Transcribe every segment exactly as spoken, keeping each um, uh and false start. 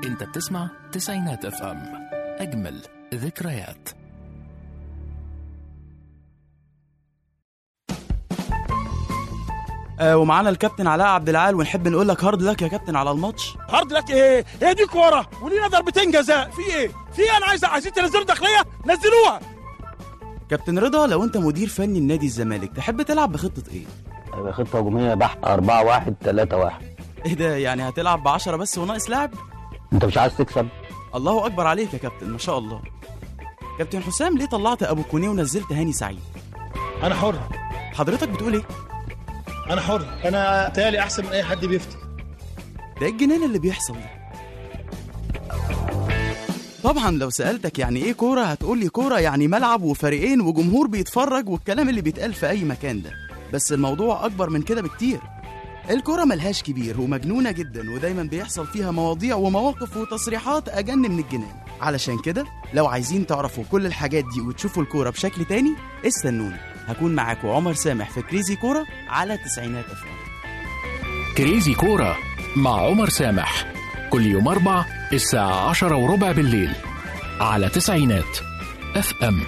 انت بتسمع تسعينات اف ام، اجمل ذكريات. آه ومعانا الكابتن علاء عبد العال، ونحب نقول لك هارد لك يا كابتن على الماتش. هارد لك ايه؟ هي دي كوره ولينا ضربتين جزاء، في ايه؟ في ايه؟ انا عايز عايزين تنزلوا داخليه، نزلوها. كابتن رضا، لو انت مدير فني لنادي الزمالك تحب تلعب بخطه ايه؟ خطه هجوميه بحت أربعة واحد ثلاثة واحد. ايه ده؟ يعني هتلعب بعشرة بس وناقص لاعب؟ انت مش عايز تكسب؟ الله اكبر عليك يا كابتن، ما شاء الله. كابتن حسام، ليه طلعت ابو كونيه ونزلت هاني سعيد؟ انا حر. حضرتك بتقول ايه؟ انا حر، انا تالي احسن من اي حد بيفتي. ده الجنان اللي بيحصل ده. طبعا لو سألتك يعني ايه كورة هتقول لي كورة يعني ملعب وفريقين وجمهور بيتفرج والكلام اللي بيتقال في اي مكان ده، بس الموضوع اكبر من كده بكتير. الكورة ملهاش كبير ومجنونة جدا، ودايما بيحصل فيها مواضيع ومواقف وتصريحات اجن من الجنان. علشان كده لو عايزين تعرفوا كل الحاجات دي وتشوفوا الكورة بشكل تاني استنوني، هكون معاكم عمر سامح في كريزي كورة على تسعينات اف ام. كريزي كورة مع عمر سامح كل يوم أربع الساعة عشرة وربع بالليل على تسعينات اف ام.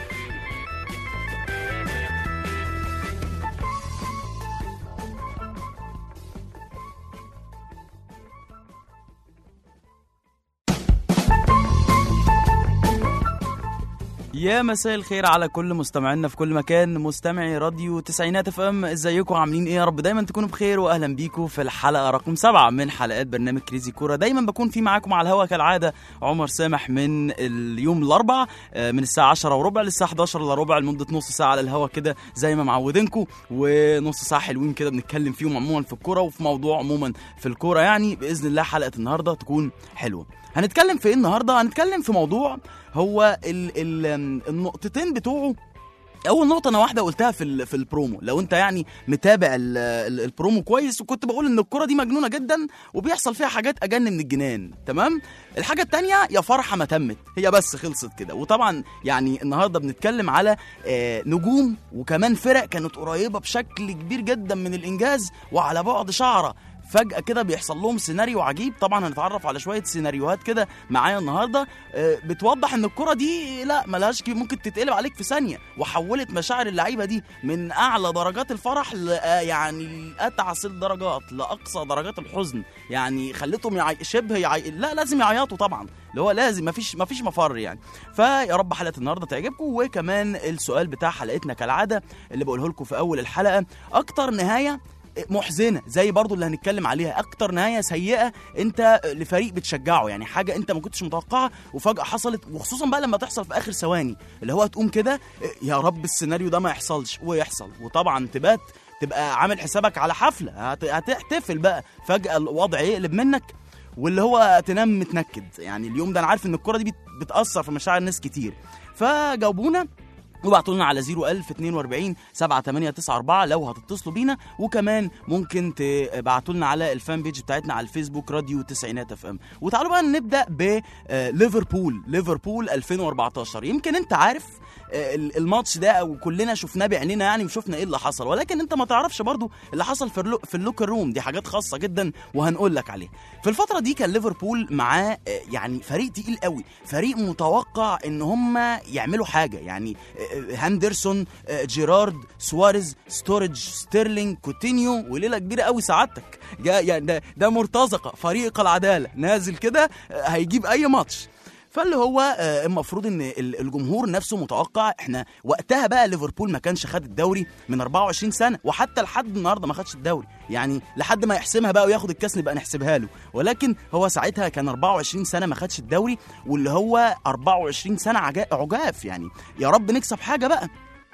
يا مساء الخير على كل مستمعينا في كل مكان، مستمعي راديو تسعينات اف ام. ازيكم؟ عاملين ايه؟ يا رب دايما تكونوا بخير، واهلا بيكم في الحلقه رقم سبعة من حلقات برنامج كريزي كوره. دايما بكون في معاكم على الهوا كالعاده عمر سامح من اليوم الاربعاء من الساعه عشرة وربع للساعه حداشر الا ربع لمده نص ساعه على الهوا كده زي ما معودينكم، ونص ساعه حلوين كده بنتكلم فيهم عموما في الكوره وفي موضوع عموما في الكوره. يعني باذن الله حلقه النهارده تكون حلوه. هنتكلم في ايه النهارده؟ هنتكلم في موضوع هو ال ال النقطتين بتوعه. اول نقطه انا واحده قلتها في في البرومو، لو انت يعني متابع ال ال البرومو كويس، وكنت بقول ان الكره دي مجنونه جدا وبيحصل فيها حاجات اجن من الجنان. تمام. الحاجه الثانيه يا فرحه ما تمت، هي بس خلصت كده. وطبعا يعني النهارده بنتكلم على آه نجوم وكمان فرق كانت قريبه بشكل كبير جدا من الانجاز وعلى بعد شعره، فجأة كده بيحصل لهم سيناريو عجيب. طبعا هنتعرف على شوية سيناريوهات كده معايا النهاردة بتوضح ان الكرة دي لا ملهاش كي، ممكن تتقلب عليك في ثانية، وحولت مشاعر اللعيبة دي من اعلى درجات الفرح ل يعني اتعس الدرجات لاقصى درجات الحزن. يعني خلتهم يعي... شبه يعي... لا لازم يعيطوا طبعا، اللي هو لازم، مفيش مفيش مفر يعني. فيا رب حلقة النهاردة تعجبكم. وكمان السؤال بتاع حلقتنا كالعادة اللي بقوله لكم في اول الحلقة، اكتر نهاية محزنه زي برضو اللي هنتكلم عليها، اكتر نهايه سيئه انت لفريق بتشجعه، يعني حاجه انت ما كنتش متوقعها وفجاه حصلت، وخصوصا بقى لما تحصل في اخر ثواني، اللي هو تقوم كده يا رب السيناريو ده ما يحصلش ويحصل، وطبعا تبات تبقى عامل حسابك على حفله هتحتفل بقى، فجاه الوضع يقلب منك واللي هو تنام متنكد. يعني اليوم ده انا عارف ان الكره دي بتاثر في مشاعر ناس كتير، فجاوبونا وبعتوا لنا على صفر ألف اتنين وأربعين سبعة تمانية تسعة أربعة لو هتتصلوا بينا. وكمان ممكن تبعتوا لنا على الفان بيج بتاعتنا على الفيسبوك راديو تسعينات اف ام. وتعالوا بقى نبدا بليفربول ليفربول ألفين وأربعتاشر. يمكن انت عارف الماتش ده وكلنا شفناه بعينينا يعني وشفنا ايه اللي حصل، ولكن انت ما تعرفش برضو اللي حصل في في اللوكر روم. دي حاجات خاصه جدا وهنقول لك عليها. في الفتره دي كان ليفربول معاه يعني فريق تقيل قوي، فريق متوقع ان هم يعملوا حاجه، يعني هاندرسون، جيرارد، سواريز، ستورج، ستيرلينج، كوتينيو، وليله كبيره قوي سعادتك. يعني ده, ده مرتزقه فريق العداله نازل كده هيجيب اي ماتش. فاللي هو المفروض ان الجمهور نفسه متوقع، احنا وقتها بقى ليفربول ما كانش خد الدوري من أربعة وعشرين سنة، وحتى لحد النهارده ما خدش الدوري، يعني لحد ما يحسمها بقى وياخد الكاس نبقى نحسبها له، ولكن هو ساعتها كان أربعة وعشرين سنة ما خدش الدوري، واللي هو أربعة وعشرين سنة عجاف، يعني يا رب نكسب حاجة بقى.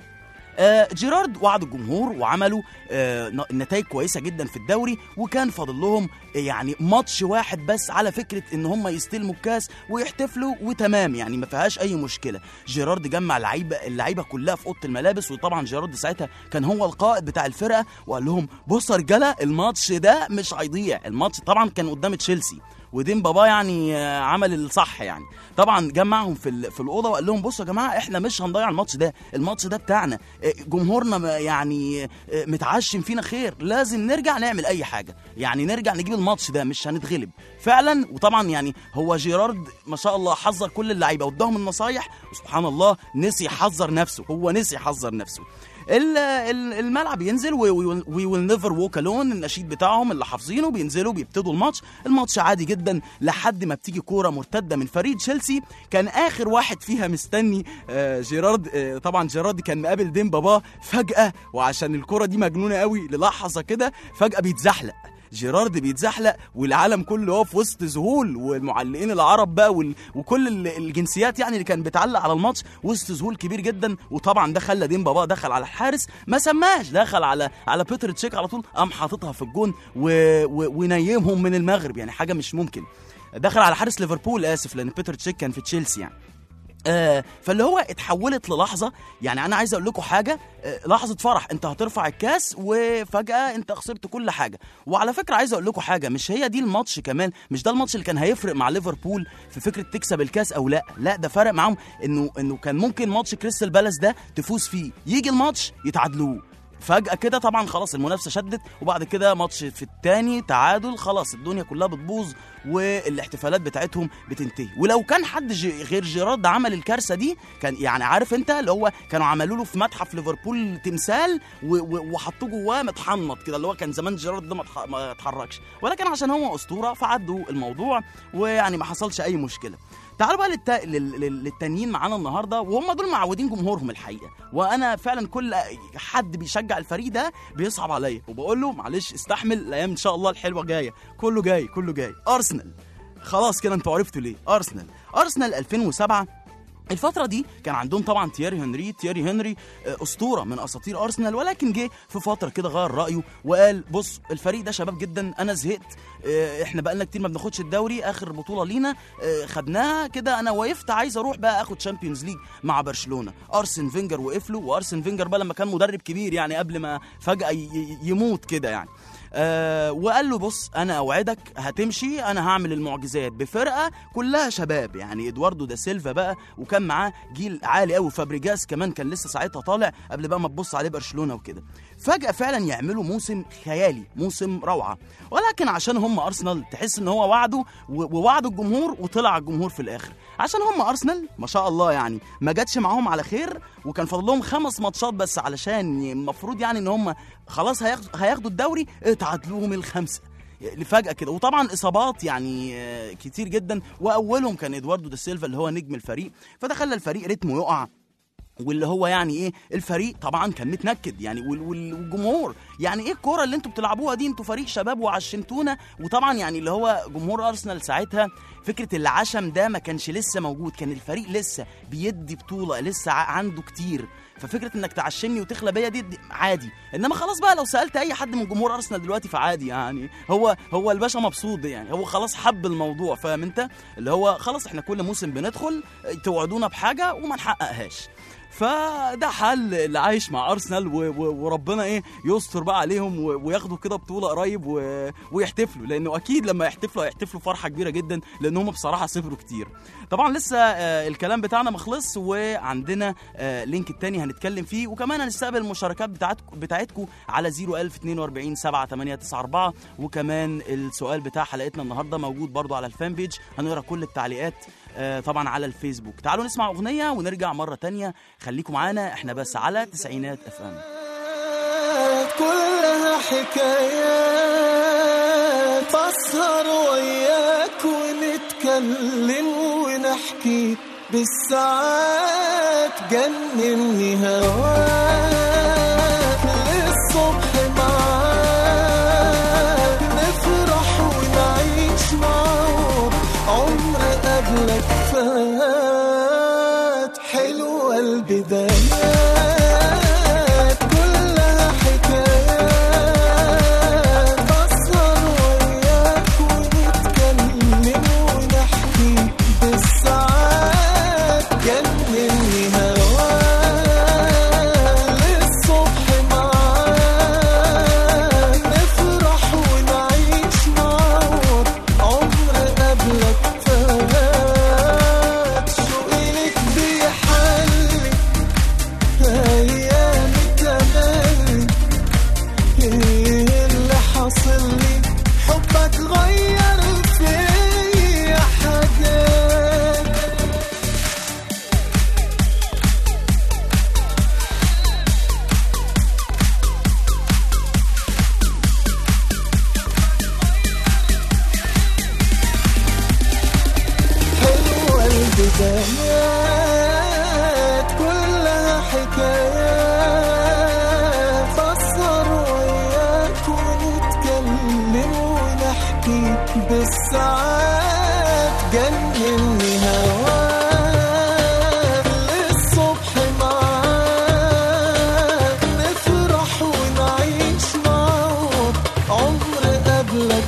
آه جيرارد وعد الجمهور وعملوا آه نتائج كويسه جدا في الدوري، وكان فاضل لهم آه يعني ماتش واحد بس على فكره ان هم يستلموا الكاس ويحتفلوا وتمام، يعني ما فيهاش اي مشكله. جيرارد جمع لعيبه اللعيبه كلها في اوضه الملابس، وطبعا جيرارد ساعتها كان هو القائد بتاع الفرقه، وقال لهم بصوا يا رجاله الماتش ده مش هيضيع. الماتش طبعا كان قدام تشيلسي، ودين بابا يعني عمل الصح يعني. طبعا جمعهم في في الاوضه وقال لهم بصوا يا جماعه احنا مش هنضيع الماتش ده، الماتش ده بتاعنا، جمهورنا يعني متعشم فينا خير، لازم نرجع نعمل اي حاجه، يعني نرجع نجيب الماتش ده مش هنتغلب فعلا. وطبعا يعني هو جيرارد ما شاء الله حذر كل اللعيبه واداهم النصايح، وسبحان الله نسي يحذر نفسه، هو نسي يحذر نفسه. الملعب ينزل وي ويل نيفر ووك الون، النشيد بتاعهم اللي حافظينه، بينزلوا بيبتدوا الماتش. الماتش عادي جدا لحد ما بتيجي كوره مرتده من فريق تشيلسي، كان اخر واحد فيها مستني آه جيرارد. آه طبعا جيرارد كان مقابل دين بابا فجاه، وعشان الكوره دي مجنونه قوي للحظه كده فجاه بيتزحلق جيرارد، بيتزحلق والعالم كله واقف وسط ذهول، والمعلقين العرب بقى وال... وكل الجنسيات يعني اللي كان بتعلق على الماتش وسط ذهول كبير جدا. وطبعا ده خلى دين بابا دخل على الحارس، ما سماش، دخل على على بيتر تشيك على طول، قام حاططها في الجون و... و... ونيمهم من المغرب، يعني حاجه مش ممكن. دخل على حارس ليفربول، اسف، لان بيتر تشيك كان في تشيلسي يعني. آه فاللي هو اتحولت للحظه، يعني انا عايز اقول لكم حاجه، آه لحظه فرح، انت هترفع الكاس وفجاه انت خسرت كل حاجه. وعلى فكره عايز اقول لكم حاجه، مش هي دي الماتش كمان، مش ده الماتش اللي كان هيفرق مع ليفربول في فكره تكسب الكاس او لا، لا ده فرق معاهم انه انه كان ممكن ماتش كريستال بالاس ده تفوز فيه، يجي الماتش يتعادلوه فجأة كده، طبعا خلاص المنافسة شدت، وبعد كده ماتش في التاني تعادل، خلاص الدنيا كلها بتبوظ والاحتفالات بتاعتهم بتنتهي. ولو كان حد جي غير جيرارد عمل الكارثة دي، كان يعني عارف انت اللي هو كانوا عملوا له في متحف ليفربول تمثال وحطوه جواه متحنط كده، اللي هو كان زمان جيرارد ده ما اتحركش، ولكن عشان هو أسطورة فعدوا الموضوع ويعني ما حصلش أي مشكلة. تعالوا بقى للت... لل... للتانيين معانا النهارده، وهم دول معودين جمهورهم الحقيقه، وانا فعلا كل حد بيشجع الفريق ده بيصعب عليا وبقول له معلش استحمل، الايام ان شاء الله الحلوه جايه، كله جاي كله جاي. ارسنال خلاص كده انتوا عرفتوا ليه. ارسنال ارسنال ألفين وسبعة، الفترة دي كان عندهم طبعا تييري هنري، تييري هنري أسطورة من أساطير أرسنال، ولكن جه في فترة كده غير رأيه وقال بص الفريق ده شباب جدا، أنا زهقت، احنا بقالنا كتير ما بناخدش الدوري، آخر بطولة لينا خدناها كده، أنا وقفت عايز أروح بقى أخد شامبيونز ليج مع برشلونة. أرسن فينجر وقف له، وأرسن فينجر بقى لما كان مدرب كبير يعني قبل ما فجأة يموت كده يعني، أه وقال له بص انا اوعدك هتمشي، انا هعمل المعجزات بفرقه كلها شباب، يعني ادواردو دا سيلفا بقى، وكان معاه جيل عالي قوي، فابريجاس كمان كان لسه ساعتها طالع قبل بقى ما تبص عليه برشلونه وكده. فجاه فعلا يعملوا موسم خيالي، موسم روعه، ولكن عشان هم ارسنال تحس ان هو وعده ووعد الجمهور وطلع الجمهور في الاخر، عشان هم ارسنال ما شاء الله يعني ما جاتش معاهم على خير، وكان فاضل لهم خمس ماتشات بس علشان المفروض يعني ان هم خلاص هياخدوا الدوري، اتعادلوهم الخمسه لفجأة كده، وطبعا اصابات يعني كتير جدا، واولهم كان ادواردو دا سيلفا اللي هو نجم الفريق، فده خلى الفريق رتمه يقع، واللي هو يعني ايه الفريق طبعا كان متنكد يعني، والجمهور يعني ايه الكوره اللي انتوا بتلعبوها دي، انتوا فريق شباب وعشمتونا. وطبعا يعني اللي هو جمهور ارسنال ساعتها فكره العشم ده ما كانش لسه موجود، كان الفريق لسه بيدي بطوله، لسه عنده كتير، ففكره انك تعشمني وتخلى بيا دي, دي عادي. انما خلاص بقى لو سالت اي حد من جمهور ارسنال دلوقتي فعادي يعني، هو هو الباشا مبسوط يعني، هو خلاص حب الموضوع، فاهم انت اللي هو خلاص احنا كل موسم بندخل توعدونا بحاجه وما نحققهاش. فده حل اللي عايش مع ارسنال، وربنا ايه يستر بقى عليهم وياخدوا كده بطوله قريب ويحتفلوا، لانه اكيد لما يحتفلوا هيحتفلوا فرحه كبيره جدا، لان هم بصراحه صبروا كتير. طبعا لسه الكلام بتاعنا مخلص، وعندنا لينك التاني هنتكلم فيه، وكمان هنستقبل المشاركات بتاعتكم بتاعتكم على صفر ألف اتنين وأربعين سبعة تمانية تسعة أربعة، وكمان السؤال بتاع حلقتنا النهارده موجود برضو على الفان بيج، هنقرا كل التعليقات طبعا على الفيسبوك. تعالوا نسمع اغنيه ونرجع مره تانية، خليكم معانا، احنا بس على تسعينات اف ام. كلها حكايات، اسهر وياك ونتكلم ونحكي بالساعات، جنني هواك للصبح معاك، نفرح ونعيش معاك، عمر قبلك فات، حلوة البدايات، كلها حكايات، أسهر وياك ونتكلم ونحكي بالساعات، جنني هواك للصبح معاك، نفرح ونعيش معاك، عمر قبلك بدايات كلها حكايات فسر وياك ونتكلم ونحكي بالساعات جنني هواك للصبح معاك نفرح ونعيش معاك عمر قبلك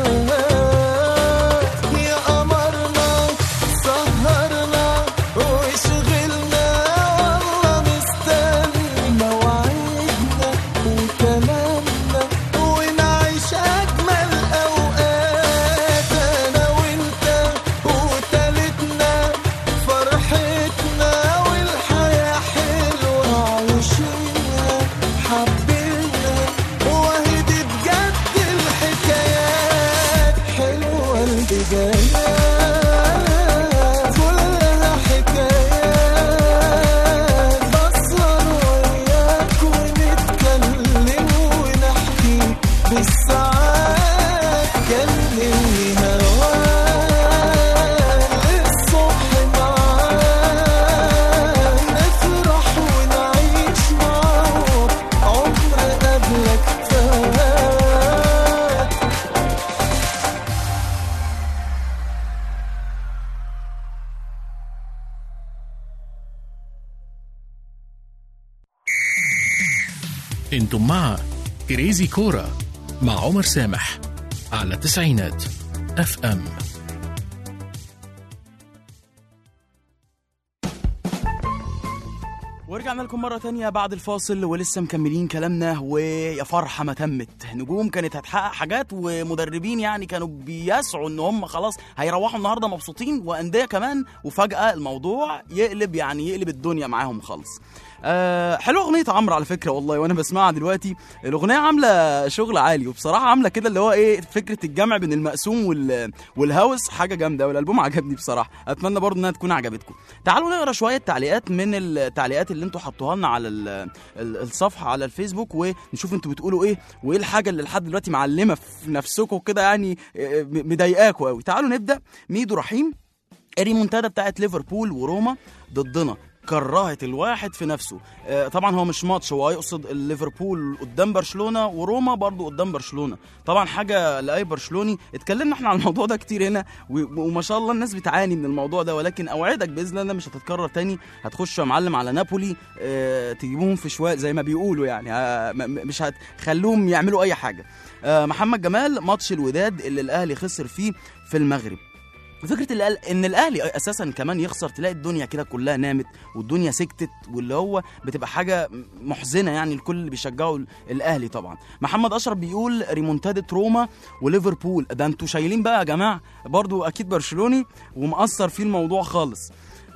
فات يا قمرنا سهرنا وشغلنا والله مستني مواعيدنا وكلامنا ونعيش أجمل أوقات أنا وأنت وتالتنا فرحتنا والحياة حلوة عايشينها حبينا وهي دي بجد الحكايات حلوة البدايات كلها حكايات بسهر وياك ونتكلم ونحكي بالساعات كلمني هواك للصبح معاك نفرح ونعيش معاك عمر قبلك فات انتم مع كريزي كورة مع عمر سامح على تسعينات اف ام. ورجعنا لكم مرة تانية بعد الفاصل ولسه مكملين كلامنا. ويا فرحة ما تمت، نجوم كانت هتحقق حاجات ومدربين يعني كانوا بيسعوا ان هم خلاص هيروحوا النهاردة مبسوطين، وأندية كمان، وفجأة الموضوع يقلب يعني يقلب الدنيا معاهم خالص. أه حلوه اغنيه عمرو على فكره والله، وانا بسمعها دلوقتي الاغنيه عامله شغل عالي، وبصراحه عامله كده اللي هو ايه فكره الجمع بين المقسوم وال والهوس، حاجه جامده، والالبوم عجبني بصراحه. اتمنى برضو انها تكون عجبتكم. تعالوا نقرا شويه تعليقات من التعليقات اللي انتوا حطوها لنا على ال ال الصفحه على الفيسبوك، ونشوف انتوا بتقولوا ايه، وايه الحاجه اللي لحد دلوقتي معلمه في نفسكم كده يعني مضايقاكم قوي. تعالوا نبدا. ميدو رحيم: الريمونتادا بتاعت ليفربول وروما ضدنا كرهت الواحد في نفسه. آه طبعا هو مش ماتش، هو يقصد ليفربول قدام برشلونه وروما برضو قدام برشلونه، طبعا حاجه لاي برشلوني. اتكلمنا احنا عن الموضوع ده كتير هنا، وما شاء الله الناس بتعاني من الموضوع ده، ولكن اوعدك باذن الله مش هتتكرر تاني. هتخش يا معلم على نابولي، آه تجيبوهم في شويه زي ما بيقولوا يعني، آه مش هتخلوهم يعملوا اي حاجه. آه محمد جمال: ماتش الوداد اللي الاهلي خسر فيه في المغرب. فكرة ان الاهلي اساسا كمان يخسر، تلاقي الدنيا كده كلها نامت والدنيا سكتت، واللي هو بتبقى حاجة محزنة يعني الكل اللي بيشجعوا الاهلي طبعا. محمد اشرف بيقول: ريمونتادة روما وليفربول. ده انتوا شايلين بقى يا جماعة، برضو اكيد برشلوني ومأثر فيه الموضوع خالص.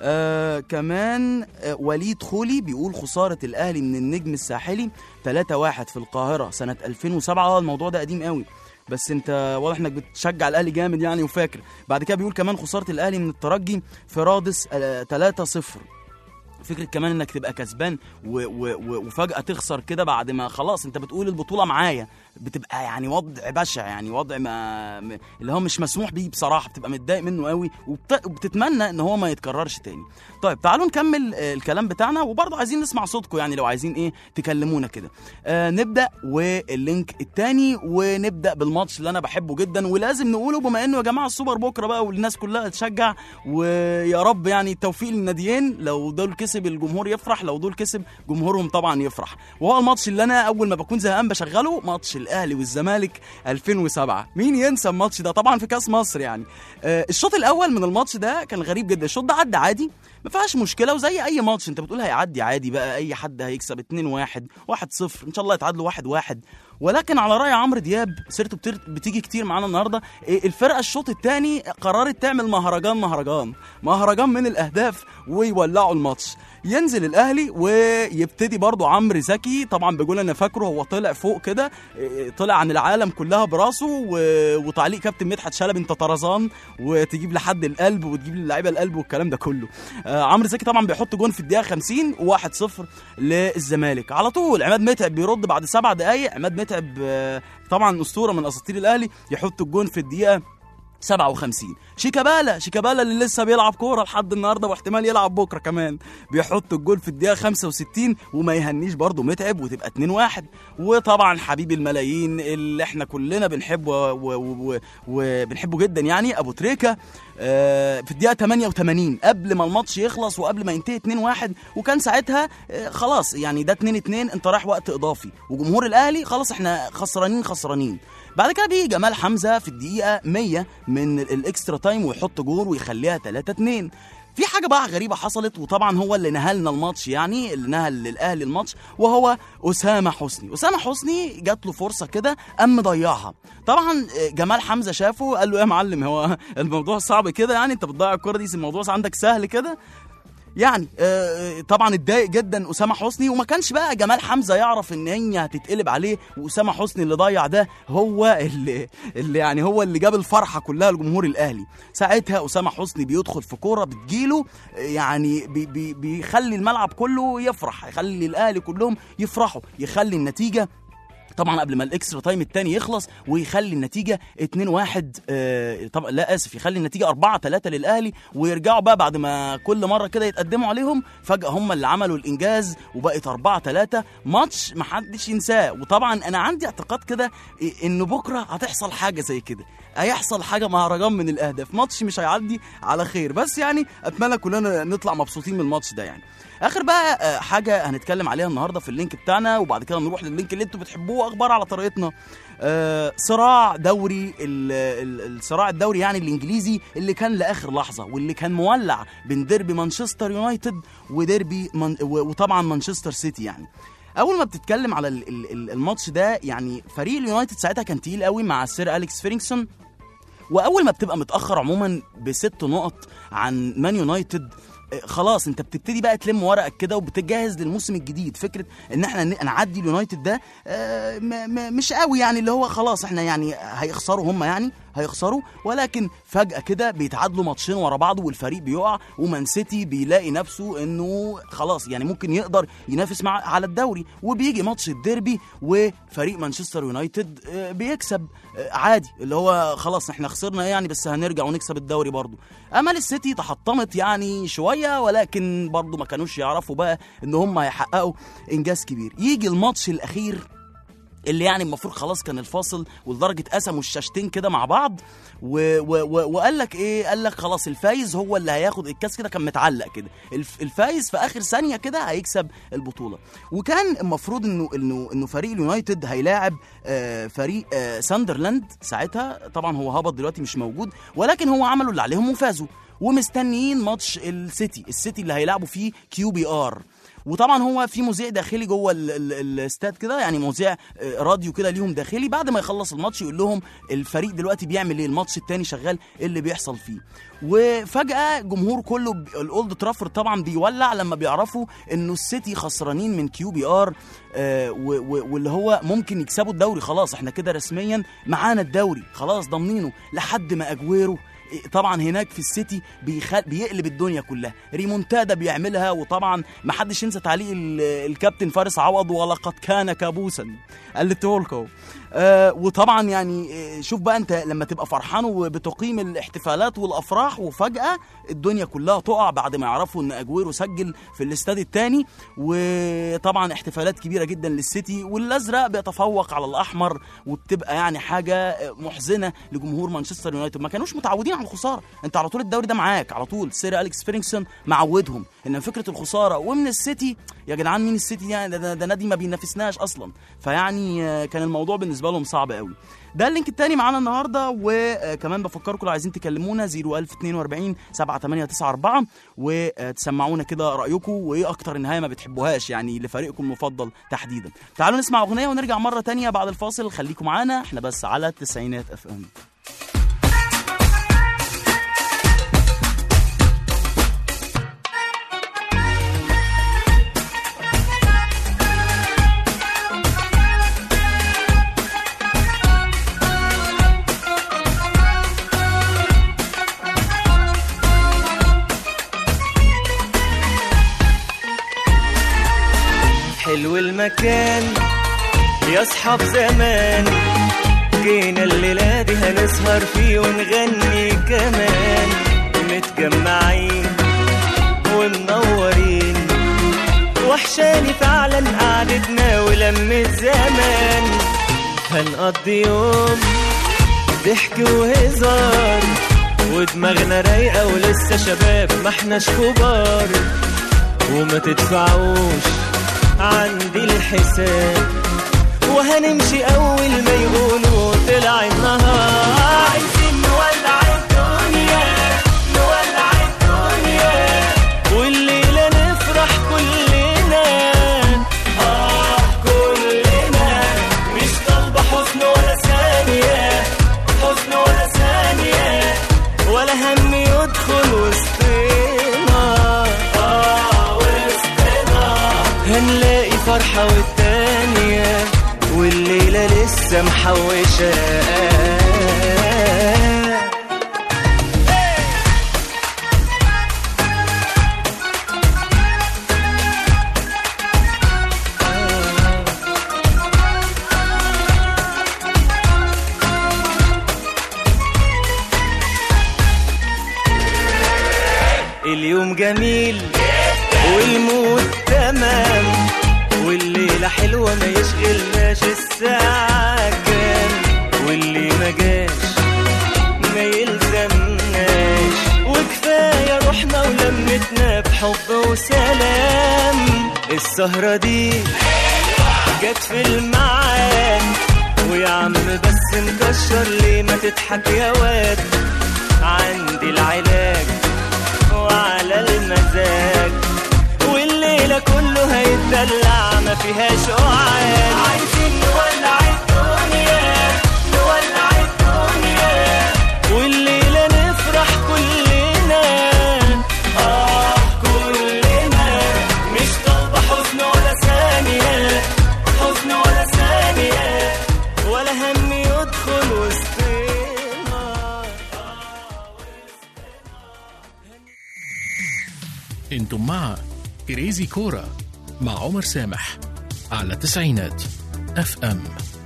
آه كمان آه وليد خولي بيقول: خسارة الاهلي من النجم الساحلي ثلاثة واحد في القاهرة سنة ألفين وسبعة. الموضوع ده قديم قوي، بس انت واضح انك بتشجع الاهلي جامد يعني وفاكر. بعد كده بيقول كمان: خساره الاهلي من الترجي في رادس ثلاثة صفر. فكرة كمان انك تبقى كسبان و- و- وفجأة تخسر كده بعد ما خلاص انت بتقول البطولة معايا، بتبقى يعني وضع بشع، يعني وضع ما م- اللي هو مش مسموح بيه بصراحة، بتبقى متضايق منه قوي وبت- وبتتمنى ان هو ما يتكررش تاني. طيب تعالوا نكمل آه الكلام بتاعنا، وبرضه عايزين نسمع صوتكم يعني لو عايزين ايه تكلمونا كده. آه نبدأ واللينك التاني، ونبدأ بالماتش اللي انا بحبه جدا ولازم نقوله، بما انه يا جماعة السوبر بكرة بقى والناس كلها تشجع، ويا رب يعني التوفيق للناديين، لو دول كسب الجمهور يفرح، لو دول كسب جمهورهم طبعا يفرح. وهو الماتش اللي انا اول ما بكون زهقان بشغله، ماتش الاهلي والزمالك ألفين وسبعة. مين ينسى الماتش ده؟ طبعا في كاس مصر يعني. آه الشوط الاول من الماتش ده كان غريب جدا. الشوط ده عدى عادي ما فيهاش مشكله، وزي اي ماتش انت بتقول هيعدي عادي بقى، اي حد هيكسب اتنين واحد واحد صفر ان شاء الله يتعادلوا واحد واحد. ولكن على راي عمرو دياب، سيرته بتر... بتيجي كتير معانا النهارده، الفرقه الشوط الثاني قررت تعمل مهرجان مهرجان مهرجان من الاهداف ويولعوا الماتش. ينزل الاهلي ويبتدي برضو عمرو زكي، طبعا بيقول انا فاكره هو طلع فوق كده، طلع عن العالم كلها براسه، و... وتعليق كابتن مدحت شلبي انت طرزان، وتجيب لحد القلب وتجيب للاعيبه القلب والكلام ده كله. آه عمرو زكي طبعا بيحط جون في الدقيقه خمسين واحد صفر للزمالك. على طول عماد متعب بيرد بعد سبع دقائق. عماد متعب آه طبعا اسطوره من اساطير الاهلي، يحط الجون في الدقيقه سبعة وخمسين. شيكابالا شيكابالا اللي لسه بيلعب كوره لحد النهارده واحتمال يلعب بكره كمان، بيحط الجول في الدقيقه خمسة وستين وما يهنيش برضه متعب وتبقى اتنين واحد. وطبعا حبيب الملايين اللي احنا كلنا بنحبه وبنحبه جدا يعني ابو تريكه آه في الدقيقه تمانية وتمانين قبل ما الماتش يخلص وقبل ما ينتهي اتنين واحد، وكان ساعتها آه خلاص يعني ده اتنين اتنين، انت رايح وقت اضافي وجمهور الاهلي خلاص احنا خسرانين خسرانين. بعد كده بيجي جمال حمزه في الدقيقه مية من الاكسترا تايم ويحط جول ويخليها تلاتة اتنين. في حاجه بقى غريبه حصلت، وطبعا هو اللي نهلنا الماتش يعني اللي نهل للاهلي الماتش، وهو اسامه حسني. اسامه حسني جات له فرصه كده قام مضيعها. طبعا جمال حمزه شافه قال له يا معلم هو الموضوع صعب كده يعني انت بتضيع الكره دي، الموضوع عندك سهل كده يعني. آه طبعا اتضايق جدا اسامه حسني، وما كانش بقى جمال حمزه يعرف ان هي هتتقلب عليه، واسامه حسني اللي ضيع ده هو اللي, اللي يعني هو اللي جاب الفرحه كلها لجمهور الاهلي. ساعتها اسامه حسني بيدخل في كوره بتجيله يعني بي بي بيخلي الملعب كله يفرح، يخلي الاهلي كلهم يفرحوا، يخلي النتيجه طبعا قبل ما الاكسترا تايم الثاني يخلص ويخلي النتيجه اتنين واحد آه طبعا لا اسف يخلي النتيجه أربعة تلاتة للاهلي، ويرجعوا بقى بعد ما كل مره كده يتقدموا عليهم فجاه هم اللي عملوا الانجاز وبقت أربعة تلاتة. ماتش محدش ينساه. وطبعا انا عندي اعتقاد كده ان بكره هتحصل حاجه زي كده، هيحصل حاجه مهرجان من الاهداف، ماتش مش هيعدي على خير، بس يعني اتمنى كلنا نطلع مبسوطين من الماتش ده. يعني اخر بقى حاجه هنتكلم عليها النهارده في اللينك بتاعنا، وبعد كده نروح لللينك اللي انتوا بتحبوه اخبار على طريقتنا. آه صراع دوري الصراع الدوري يعني الانجليزي اللي كان لاخر لحظه، واللي كان مولع بين ديربي مانشستر يونايتد وديربي من وطبعا مانشستر سيتي. يعني اول ما بتتكلم على الماتش ده يعني فريق اليونايتد ساعتها كان تقيل قوي مع السير أليكس فيرجسون، واول ما بتبقى متاخر عموما بست نقط عن مان يونايتد خلاص انت بتبتدي بقى تلم ورقك كده وبتجهز للموسم الجديد. فكره ان احنا نعدي اليونايتد ده اه م- م- مش قوي يعني اللي هو خلاص احنا يعني هيخسروا هم يعني هيخسروا، ولكن فجأة كده بيتعادلوا ماتشين ورا بعض والفريق بيقع، ومان سيتي بيلاقي نفسه انه خلاص يعني ممكن يقدر ينافس مع على الدوري، وبيجي ماتش الديربي وفريق مانشستر يونايتد بيكسب عادي اللي هو خلاص احنا خسرنا يعني بس هنرجع ونكسب الدوري برضو. امل السيتي تحطمت يعني شوية، ولكن برضو ما كانوش يعرفوا بقى ان هم هيحققوا انجاز كبير. يجي الماتش الاخير اللي يعني المفروض خلاص كان الفاصل، ولدرجه قسموا الشاشتين كده مع بعض و... و... و... وقال لك ايه، قال لك خلاص الفايز هو اللي هياخد الكاس، كده كان متعلق كده الف... الفايز في اخر ثانيه كده هيكسب البطوله. وكان المفروض انه انه انه فريق اليونايتد هيلاعب آه فريق آه ساندرلاند ساعتها، طبعا هو هبط دلوقتي مش موجود، ولكن هو عملوا اللي عليهم وفازوا، ومستنيين ماتش السيتي السيتي اللي هيلعبوا فيه كيو بي ار. وطبعا هو في مذيع داخلي جوه الاستاد كده، يعني مذيع راديو كده ليهم داخلي، بعد ما يخلص الماتش يقول لهم الفريق دلوقتي بيعمل ايه، الماتش التاني شغال ايه اللي بيحصل فيه. وفجأة جمهور كله الاولد ترافورد طبعا بيولع لما بيعرفوا انه السيتي خسرانين من كيو بي ار، آه واللي هو ممكن يكسبوا الدوري، خلاص احنا كده رسميا معانا الدوري خلاص ضامنينه، لحد ما اجويرو طبعا هناك في السيتي بيخل... بيقلب الدنيا كلها، ريمونتادا بيعملها. وطبعا ما حدش ينسى تعليق ال... الكابتن فارس عوض، ولقد كان كابوسا قالته لكم. آه وطبعا يعني شوف بقى انت لما تبقى فرحان وبتقيم الاحتفالات والافراح، وفجأة الدنيا كلها تقع بعد ما يعرفوا ان اجويرو سجل في الاستاد الثاني. وطبعا احتفالات كبيرة جدا للسيتي، والازرق بيتفوق على الاحمر، وبتبقى يعني حاجة محزنة لجمهور مانشستر يونايتد، ما كانوش متعودين على الخسارة، انت على طول الدوري ده معاك على طول، سير أليكس فيرجسون معودهم ان فكرة الخسارة ومن السيتي يا جدعان مين السيتي يعني ده, ده نادي ما بينافسناش اصلا، فيعني كان الموضوع بالنسبه لهم صعب قوي. ده اللينك التاني معانا النهارده، وكمان بفكركم لو عايزين تكلمونا زيرو ألف اتنين وأربعين سبعة تمانية تسعة أربعة وتسمعونا كده رايكم وايه اكتر نهايه ما بتحبوهاش يعني لفريقكم المفضل تحديدا. تعالوا نسمع اغنيه ونرجع مره تانية بعد الفاصل، خليكم معانا احنا بس على التسعينات اف ام. حلو المكان يا اصحاب زمان، جينا الليلة دي هنسهر فيه ونغني كمان، متجمعين ومنورين، وحشاني فعلا قعدتنا ولمة زمان. هنقضي يوم ضحك وهزار، ودماغنا رايقة ولسه شباب ما احناش كبار، وما تدفعوش عندي الحساب، وهنمشي أول ما يقولوا طلع النهار. عايزين نولع الدنيا نولع الدنيا، والليلة نفرح كلنا، آه كلنا، مش طالبة حزن ولا ثانية، حزن ولا ثانية، ولا هم يدخل وسطنا، آه وسطنا، هنلاقي فرحة والتانية، والليلة لسه محوشة. اليوم جميل والمود تمام، والليلة حلوة ما يشغلناش الساعة كام، واللي ما جاش ما يلزمناش، وكفاية روحنا ولمتنا بحب وسلام. السهرة دي جت في الميعاد، ويا عم بس مكشر ليه ما تضحك يا واد، عندي العلاج وعلى المزاج، والليلة كله هيتدلع ما فيهاش قعاد. عايزين نولع الدنيا نولع الدنيا، والليلة نفرح كلنا، آه كلنا، مش طالبة حزن ولا ثانية، حزن ولا ثانية، ولا هم يدخل وسطنا. انتم مع كريزي كورة مع عمر سامح على تسعينات اف ام.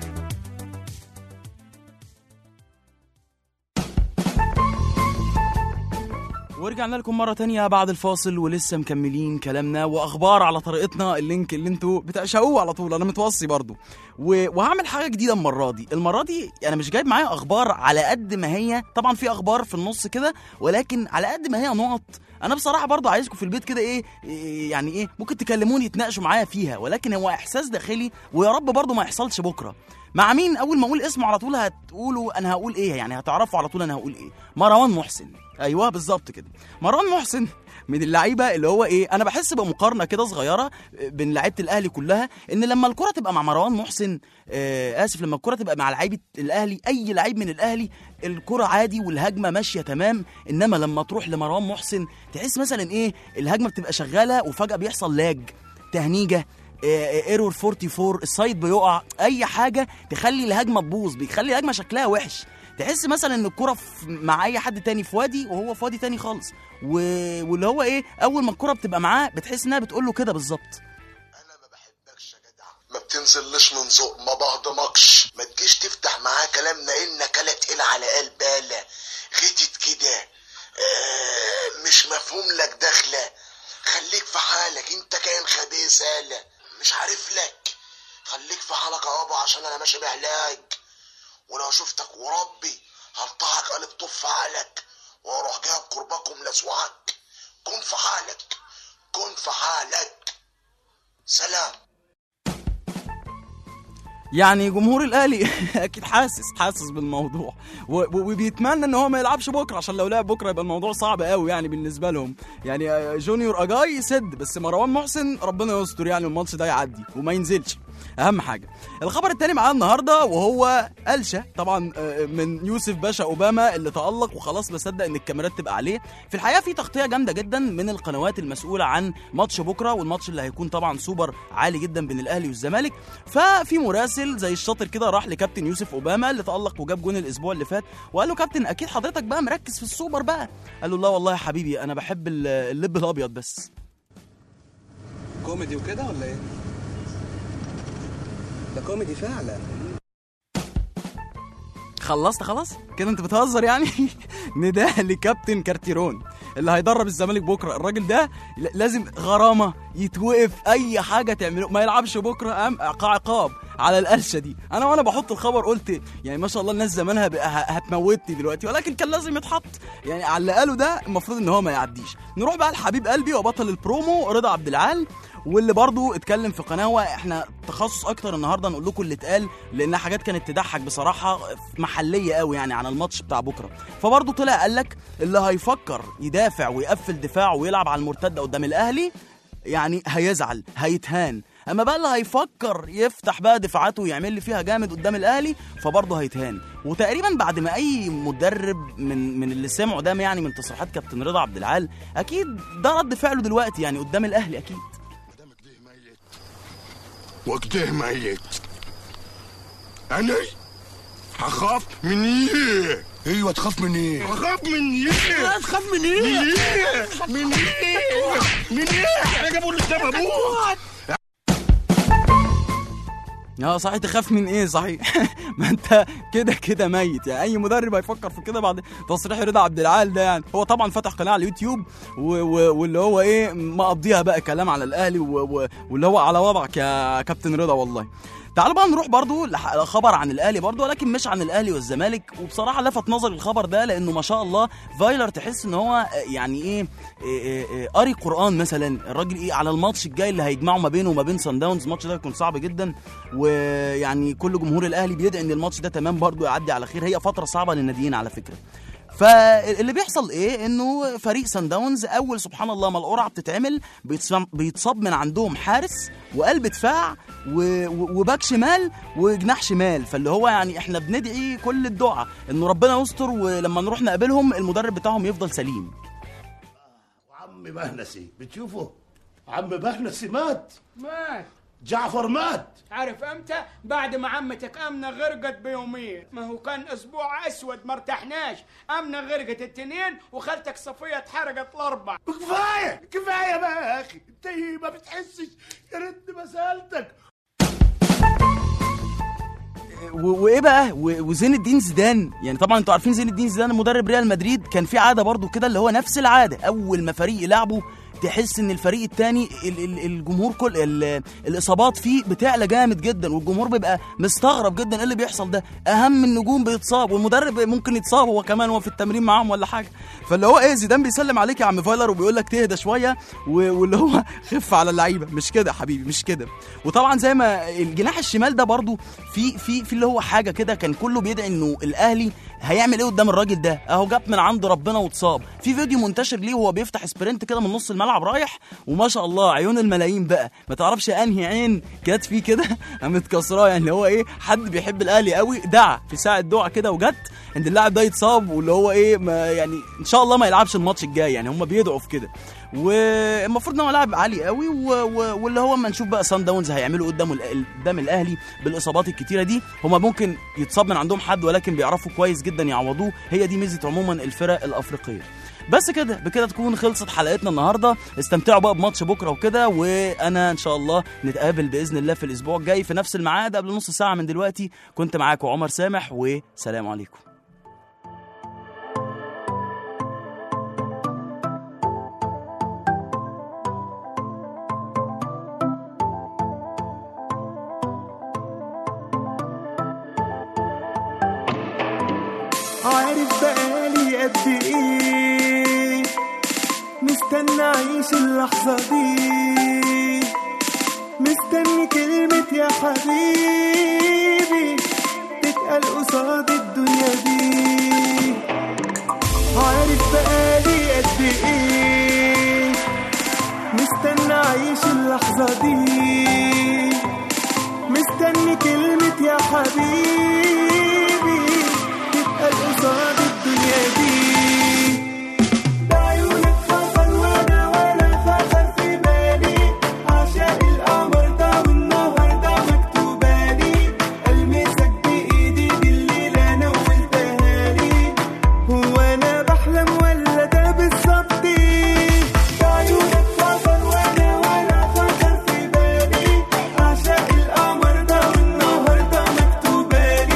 ورجعنا لكم مرة تانية بعد الفاصل، ولسه مكملين كلامنا واخبار على طريقتنا، اللينك اللي انتوا بتعشقوه على طول. انا متوصي برضو و... وهعمل حاجة جديدة المرة دي. المرة دي انا مش جايب معايا اخبار على قد ما هي، طبعا في اخبار في النص كده، ولكن على قد ما هي نقط. انا بصراحة برضو عايزكم في البيت كده ايه, إيه يعني ايه ممكن تكلموني يتناقشوا معايا فيها، ولكن هو احساس داخلي، ويا رب برضو ما يحصلش بكرة. مع مين؟ اول ما اقول اسمه على طول هتقولوا انا هقول ايه، يعني هتعرفوا على طول انا هقول ايه. مروان محسن. ايوه بالظبط كده، مروان محسن من اللعيبه اللي هو ايه، انا بحس بمقارنه كده صغيره بين لعيبه الاهلي كلها، ان لما الكره تبقى مع مروان محسن، آه اسف لما الكره تبقى مع لعيبه الاهلي، اي لعيب من الاهلي الكره عادي والهجمه ماشيه تمام، انما لما تروح لمروان محسن تحس مثلا ايه، الهجمه بتبقى شغاله وفجاه بيحصل لاج، تهنيجه، ايرور أربعة وأربعين، السايد بيقع، اي حاجه تخلي الهجمه تبوظ، بيخلي الهجمه شكلها وحش. تحس مثلا ان الكره مع اي حد تاني في وادي وهو في وادي تاني خالص، و... واللي هو ايه، اول ما الكره بتبقى معاه بتحس انها بتقول له كده بالظبط. انا ما بحبكش يا جدع، ما بتنزلش من ذوق، ما بهضمكش، ما تجيش تفتح معاه كلامنا انك لا تقيل على قلباله، غتت كده، آه مش مفهوم لك داخله، خليك في حالك، انت كائن خبيث آلة، مش عارف لك، خليك في حالك يا بابا عشان انا ماشي بعلاج، ولو شفتك وربي هلطعك قلب طف عقلك، واروح جايب قرباكم لسوعك. كن في حالك، كن في حالك، سلام. يعني جمهور الاهلي اكيد حاسس حاسس بالموضوع، وبيتمنى ان هو ما يلعبش بكره، عشان لو لعب بكره يبقى الموضوع صعب قوي يعني بالنسبه لهم. يعني جونيور اجاي يسد، بس مروان محسن ربنا يستر يعني الماتش ده يعدي وما ينزلش، اهم حاجه. الخبر الثاني معانا النهارده وهو قلشه طبعا من يوسف باشا اوباما اللي تألق وخلاص مصدق ان الكاميرات تبقى عليه. في الحقيقه في تغطيه جامده جدا من القنوات المسؤوله عن ماتش بكره، والماتش اللي هيكون طبعا سوبر عالي جدا بين الاهلي والزمالك. ففي مراسل زي الشاطر كده راح لكابتن يوسف اوباما اللي تألق وجاب جون الاسبوع اللي فات، وقال له كابتن اكيد حضرتك بقى مركز في السوبر بقى. قال له لا والله يا حبيبي انا بحب اللب الابيض بس. كوميدي وكده ولا ايه؟ ده كوميدي فعلا. خلصت خلاص كده انت بتهزر يعني. نداء لكابتن كارتيرون اللي هيدرب الزمالك بكره. الراجل ده لازم غرامه، يتوقف، اي حاجه تعمله، ما يلعبش بكره عقاب على القلشه دي. انا وانا بحط الخبر قلت يعني ما شاء الله الناس زمانها هتموتني دلوقتي، ولكن كان لازم يتحط يعني على اللي قاله ده، المفروض ان هو ما يعديش. نروح بقى لحبيب قلبي وبطل البرومو رضا عبد العال، واللي برضو اتكلم في قناه. احنا تخصص اكتر النهارده نقول لكم اللي اتقال، لان حاجات كانت تضحك بصراحه محليه قوي يعني عن الماتش بتاع بكره. فبرضو طلع قال لك اللي هيفكر يدافع ويقفل دفاعه ويلعب على المرتده قدام الاهلي يعني هيزعل، هيتهان. اما بقى اللي هيفكر يفتح بقى دفاعاته ويعمل لي فيها جامد قدام الاهلي فبرضه هيتهان. وتقريبا بعد ما اي مدرب من من اللي سمعوا ده يعني من تصريحات كابتن رضا عبد العال، اكيد ده رد فعله دلوقتي يعني قدام الاهلي. اكيد وقته ميت، انا هخاف من ايه؟ ايوه تخاف من ايه؟ هخاف من ايه؟ تخاف من ايه؟ من ايه؟ من ايه؟ من ايه؟ انا جابوا لي قدام ابوك. اه صحيح، تخاف من ايه صحيح؟ ما انت كده كده ميت يعني. اي مدرب هيفكر في كده بعد تصريح رضا عبد العال ده يعني. هو طبعا فتح قناه على اليوتيوب واللي هو ايه مقضيها بقى كلام على الاهلي واللي هو على وضعك يا كابتن رضا والله. تعالوا بقى نروح برضو لخبر عن الاهلي برضو، ولكن مش عن الاهلي والزمالك. وبصراحه لفت نظري الخبر ده لانه ما شاء الله فايلر تحس ان هو يعني ايه, إيه, إيه قاري قران مثلا. الراجل ايه على الماتش الجاي اللي هيجمعه ما بينه وما بين سان داونز. الماتش ده هيكون صعب جدا، ويعني كل جمهور الاهلي بيدعي ان الماتش ده تمام برضو يعدي على خير. هي فتره صعبه للناديين على فكره. فاللي بيحصل ايه انه فريق سان داونز اول سبحان الله ما القرعه بتتعمل بيتصاب من عندهم حارس وقلب دفاع وباك شمال وجناح شمال. فاللي هو يعني احنا بندعي كل الدعاء انه ربنا يستر ولما نروح نقابلهم المدرب بتاعهم يفضل سليم. وعم بهنسي بتشوفه، عم بهنسي مات مات جعفر مات. عارف امتى؟ بعد ما عمتك امنه غرقت بيومين. ما هو كان اسبوع اسود ما ارتحناش. امنه غرقت التنين وخالتك صفيه اتحرقت الاربع. كفايه كفايه بقى يا اخي، انت ما بتحسش؟ يا ريت ما سالتك. وايه بقى وزين الدين زيدان يعني. طبعا انتوا عارفين زين الدين زيدان مدرب ريال مدريد، كان في عاده برضو كده اللي هو نفس العاده. اول ما فريق يلعبه تحس ان الفريق التاني الجمهور كل الاصابات فيه بتعلى جامد جدا، والجمهور بيبقى مستغرب جدا ايه اللي بيحصل ده. اهم النجوم بيتصاب والمدرب ممكن يتصاب هو كمان وهو في التمرين معاهم ولا حاجه. فاللي هو ايه زيدان بيسلم عليك يا عم فايلر وبيقول لك تهدى شويه واللي هو خف على اللعيبه. مش كده حبيبي مش كده. وطبعا زي ما الجناح الشمال ده برضو في في في اللي هو حاجه كده كان كله بيدعي انه الاهلي هيعمل ايه قدام الراجل ده. اهو جاب من عند ربنا واتصاب. في فيديو منتشر ليه وهو بيفتح سبرنت كده من نص الملعب رايح، وما شاء الله عيون الملايين بقى ما تعرفش انهي عين كانت فيه كده متكسراه. يعني اللي هو ايه حد بيحب الاهلي قوي دعا في ساعه دعا كده وجت ان اللاعب ده يتصاب، واللي هو ايه ما يعني ان شاء الله ما يلعبش الماتش الجاي. يعني هم بيدعوا في كده، والمفروض ان هو لاعب عالي قوي. واللي هو اما نشوف بقى سان داونز هيعملوا قدام قدام الاهلي بالاصابات الكتيره دي. هم ممكن يتصاب من عندهم حد ولكن بيعرفوا كويس جدا يعوضوه. هي دي ميزه عموما الفرق الافريقيه. بس كده بكده تكون خلصت حلقتنا النهارده. استمتعوا بقى بماتش بكره وكده، وانا ان شاء الله نتقابل باذن الله في الاسبوع الجاي في نفس الميعاد قبل نص ساعه من دلوقتي. كنت معاكم عمر سامح وسلام عليكم. عارف بقالي قد ايه مستنى اعيش اللحظة دي، مستني كلمة يا حبيبي تتقال قصاد الدنيا دي. عارف بقالي قد ايه مستنى اعيش اللحظة دي، مستني كلمة يا حبيبي تتقال قصاد الدنيا دي. بعيونك خطر وانا ولا خطر في بالي، عشاق القمر ده والنهارده مكتوبالي، المسك بايدي بالليله نولتها لي، هو انا بحلم ولا ده بالظبط؟ بعيونك خطر وانا ولا خطر في بالي، عشاق القمر ده والنهارده مكتوبالي،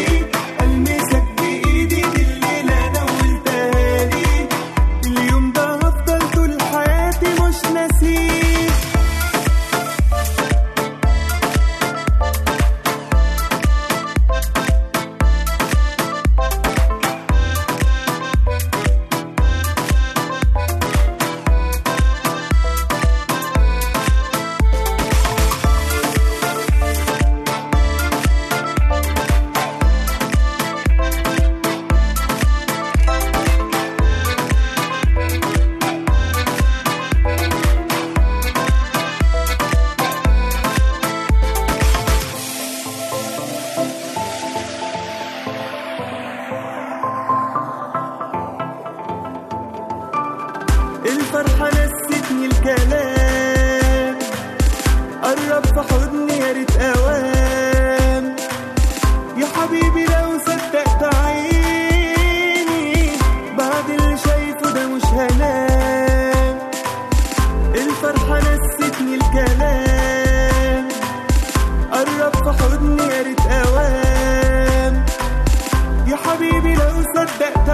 الفرحة نستني الكلام، قرب في حضني يا ريت اوام، يا حبيبي لو صدقت عيني بعد اللي شايفه ده مش هنام، الفرحة نستني الكلام، قرب في حضني يا ريت اوام، يا حبيبي لو صدقت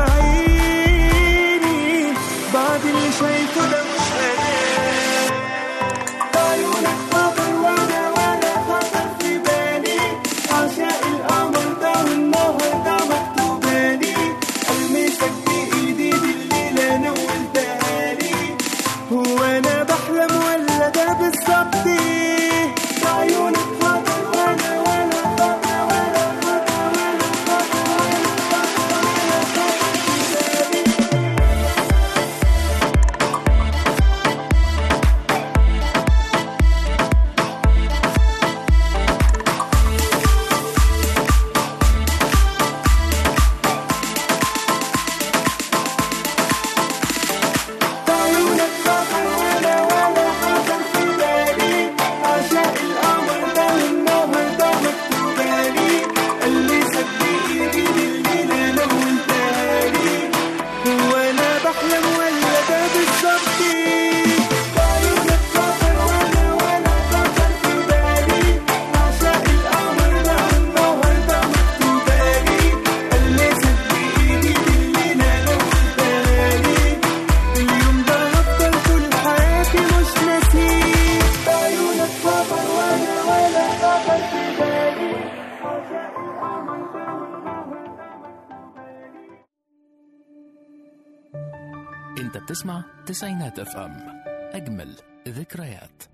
عيني بعد اللي شايفه ده مش هنام. عيونك خطر وانا ولا خطر في بالي، عشاق القمر ده والنهر ده مكتوبالي، المسك بايدي بالليله نولتها لي، هو انا بحلم ولا ده بالظبط؟ عيونك خطر وانا ولا خطر ولا خطر ولا خطر ولا خطر ولا خطر في بالي. عيونك خطر وانا ولا خطر في بالي، عشاق القمر ده والنهر ده مكتوبالي، المسك بايدي بالليله نولتها لي، هو انا بحلم ولا ده بالظبط؟ عيونك خطر وانا ولا خطر في بالي، عشاق القمر ده والنهر ده مكتوبالي، المسك بايدي بالليله نولتها لي، اليوم ده هفضل طول حياتي مش ناسيه. عيونك خطر وانا ولا خطر في بالي، عشاق القمر ده والنهر ده مكتوبالي. انت بتسمع تسعينات اف ام، اجمل ذكريات.